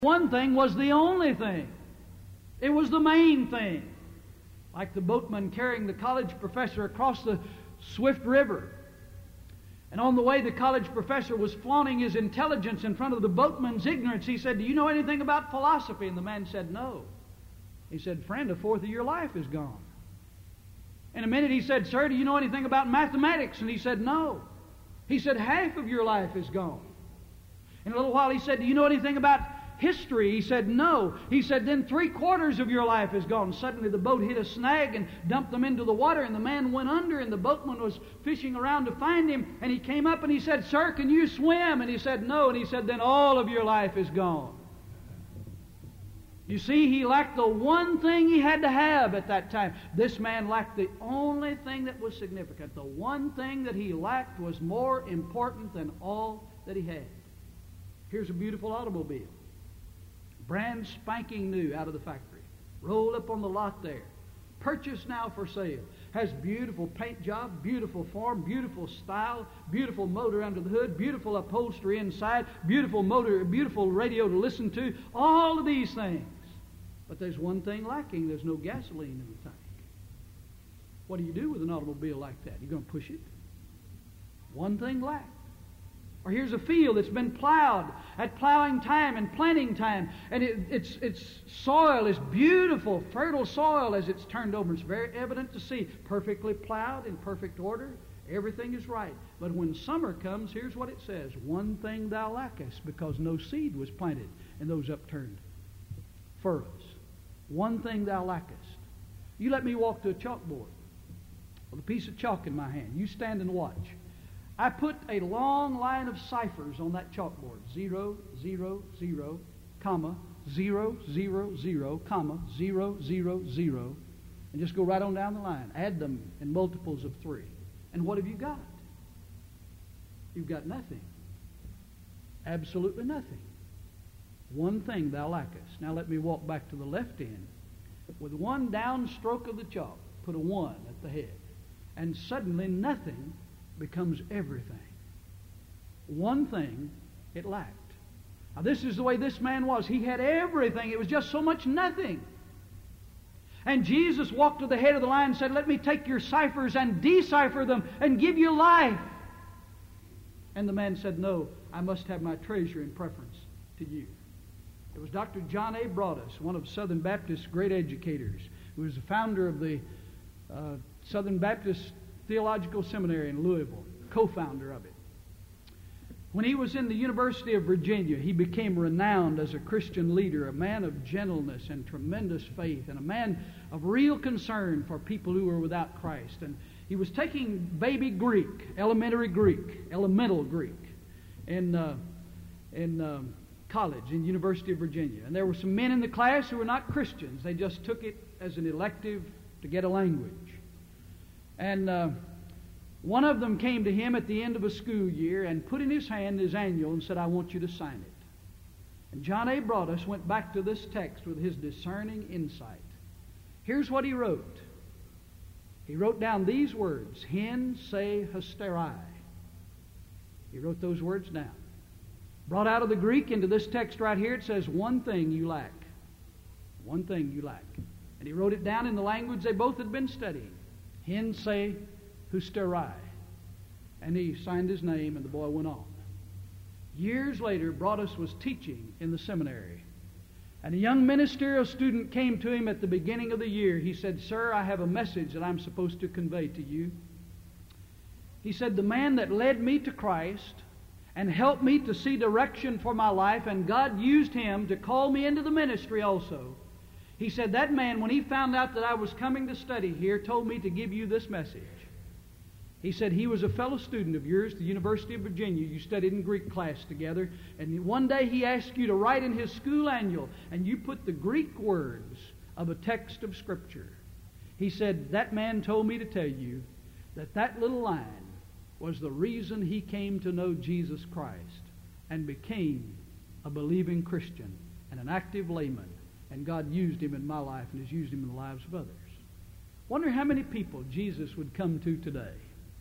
One thing was the only thing. It was the main thing. Like the boatman carrying the college professor across the swift river. And on the way, the college professor was flaunting his intelligence in front of the boatman's ignorance. He said, "Do you know anything about philosophy?" And the man said, "No." He said, "Friend, a fourth of your life is gone." In a minute he said, "Sir, do you know anything about mathematics?" And he said, "No." He said, "Half of your life is gone." In a little while he said, "Do you know anything about history?" He said, "No." He said, "Then 3/4 of your life is gone." Suddenly the boat hit a snag and dumped them into the water, and the man went under, and the boatman was fishing around to find him, and he came up and he said, "Sir, can you swim?" And he said, "No." And he said, "Then all of your life is gone." You see, he lacked the one thing he had to have at that time. This man lacked the only thing that was significant. The one thing that he lacked was more important than all that he had. Here's a beautiful automobile. Brand spanking new out of the factory. Rolled up on the lot there. Purchased now for sale. Has beautiful paint job, beautiful form, beautiful style, beautiful motor under the hood, beautiful upholstery inside, beautiful motor, beautiful radio to listen to. All of these things. But there's one thing lacking. There's no gasoline in the tank. What do you do with an automobile like that? You're going to push it? One thing lacked. Or here's a field that's been plowed at plowing time and planting time, and its soil is beautiful, fertile soil as it's turned over. It's very evident to see, perfectly plowed, in perfect order. Everything is right. But when summer comes, here's what it says: "One thing thou lackest," because no seed was planted in those upturned furrows. One thing thou lackest. You let me walk to a chalkboard with a piece of chalk in my hand. You stand and watch. I put a long line of ciphers on that chalkboard. 0, 0, 0, comma, 0, 0, 0, comma, 0, 0, 0. And just go right on down the line. Add them in multiples of 3. And what have you got? You've got nothing. Absolutely nothing. One thing thou lackest. Now let me walk back to the left end. With one downstroke of the chalk, put a 1 at the head. And suddenly nothing becomes everything. One thing it lacked. Now this is the way this man was. He had everything. It was just so much nothing. And Jesus walked to the head of the line and said, "Let me take your ciphers and decipher them and give you life." And the man said, "No, I must have my treasure in preference to you." It was Dr. John A. Broadus, one of Southern Baptist's great educators, who was the founder of the Southern Baptist Theological Seminary in Louisville, co-founder of it. When he was in the University of Virginia, he became renowned as a Christian leader, a man of gentleness and tremendous faith, and a man of real concern for people who were without Christ. And he was taking baby Greek, elemental Greek, in college in University of Virginia. And there were some men in the class who were not Christians. They just took it as an elective to get a language. And one of them came to him at the end of a school year and put in his hand his annual and said, "I want you to sign it." And John A. Broadus went back to this text with his discerning insight. Here's what he wrote. He wrote down these words: "Hen se hysterai." He wrote those words down. Brought out of the Greek into this text right here, it says, "One thing you lack." One thing you lack. And he wrote it down in the language they both had been studying. "Hen se hysterai." And he signed his name, and the boy went on. Years later, Broadus was teaching in the seminary. And a young ministerial student came to him at the beginning of the year. He said, "Sir, I have a message that I'm supposed to convey to you." He said, "The man that led me to Christ and helped me to see direction for my life, and God used him to call me into the ministry also. He said, that man, when he found out that I was coming to study here, told me to give you this message." He said he was a fellow student of yours at the University of Virginia. You studied in Greek class together. And one day he asked you to write in his school annual, and you put the Greek words of a text of Scripture. He said, that man told me to tell you that that little line was the reason he came to know Jesus Christ and became a believing Christian and an active layman. And God used him in my life and has used him in the lives of others. Wonder how many people Jesus would come to today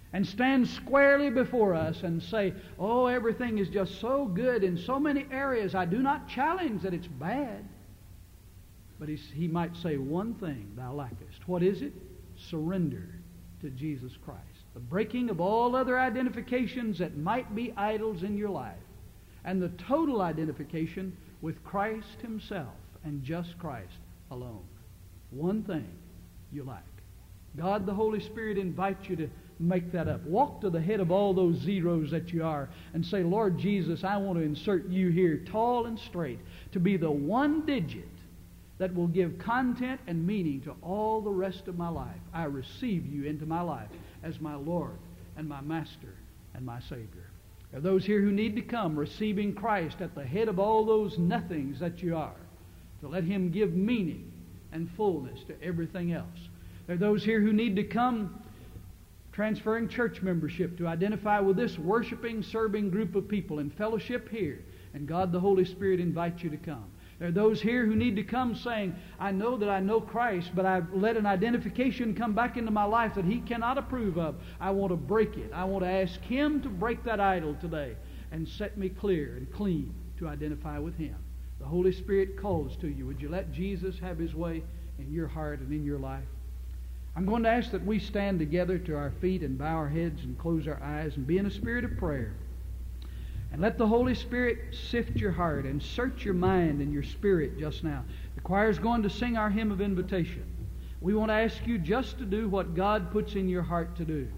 and stand squarely before us and say, oh, everything is just so good in so many areas. I do not challenge that it's bad. But he might say one thing thou lackest. What is it? Surrender to Jesus Christ. The breaking of all other identifications that might be idols in your life. And the total identification with Christ Himself and just Christ alone. One thing you lack. God the Holy Spirit invites you to make that up. Walk to the head of all those zeros that you are and say, Lord Jesus, I want to insert you here tall and straight to be the one digit that will give content and meaning to all the rest of my life. I receive you into my life as my Lord and my Master and my Savior. There are those here who need to come receiving Christ at the head of all those nothings that you are, to let Him give meaning and fullness to everything else. There are those here who need to come transferring church membership to identify with this worshiping, serving group of people in fellowship here, and God the Holy Spirit invites you to come. There are those here who need to come saying, I know that I know Christ, but I've let an identification come back into my life that He cannot approve of. I want to break it. I want to ask Him to break that idol today and set me clear and clean to identify with Him. The Holy Spirit calls to you. Would you let Jesus have His way in your heart and in your life? I'm going to ask that we stand together to our feet and bow our heads and close our eyes and be in a spirit of prayer. And let the Holy Spirit sift your heart and search your mind and your spirit just now. The choir's going to sing our hymn of invitation. We want to ask you just to do what God puts in your heart to do.